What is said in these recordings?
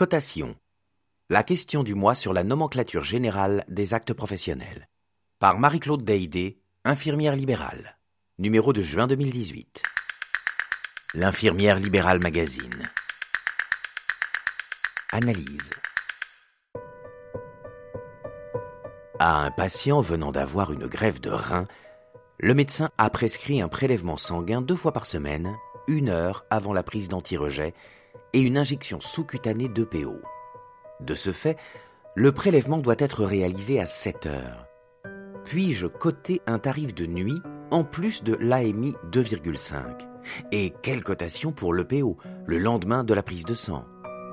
Cotation. La question du mois sur la nomenclature générale des actes professionnels. Par Marie-Claude Deydé, infirmière libérale. Numéro de juin 2018. L'infirmière libérale magazine. Analyse. À un patient venant d'avoir une greffe de rein, le médecin a prescrit un prélèvement sanguin 2 fois par semaine, 1 heure avant la prise d'anti-rejet et une injection sous-cutanée d'EPO. De ce fait, le prélèvement doit être réalisé à 7 heures. Puis-je coter un tarif de nuit en plus de l'AMI 2,5 ? Et quelle cotation pour l'EPO, le lendemain de la prise de sang ?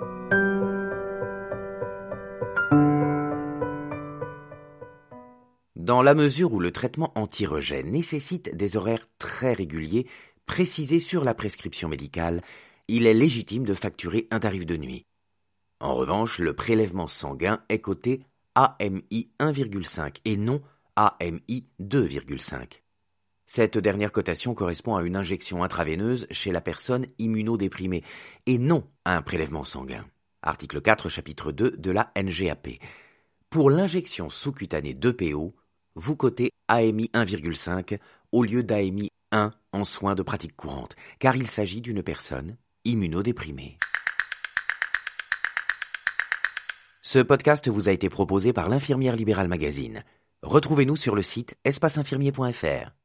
Dans la mesure où le traitement anti-rejet nécessite des horaires très réguliers, précisés sur la prescription médicale, il est légitime de facturer un tarif de nuit. En revanche, le prélèvement sanguin est coté AMI 1,5 et non AMI 2,5. Cette dernière cotation correspond à une injection intraveineuse chez la personne immunodéprimée et non à un prélèvement sanguin. Article 4, chapitre 2 de la NGAP. Pour l'injection sous-cutanée d'EPO, vous cotez AMI 1,5 au lieu d'AMI 1 en soins de pratique courante, car il s'agit d'une personne immunodéprimée. Ce podcast vous a été proposé par l'Infirmière libérale magazine. Retrouvez-nous sur le site espaceinfirmier.fr.